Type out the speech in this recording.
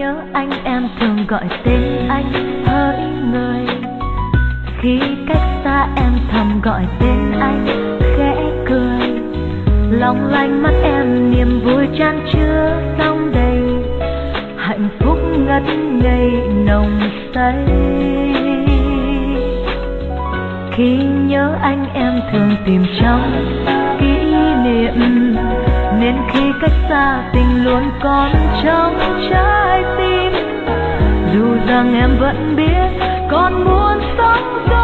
nhớ anh em thường gọi tên anh hỡi người. Khi cách xa em thầm gọi tên anh khẽ cười. Long lanh mắt em niềm vui chan chứa đong đầy. Hạnh phúc ngất ngây nồng say. Khi nhớ anh em thường tìm trong kỷ niệm. Nên khi cách xa tình luôn còn trong trái tim. Dù rằng em vẫn biết còn muốn sống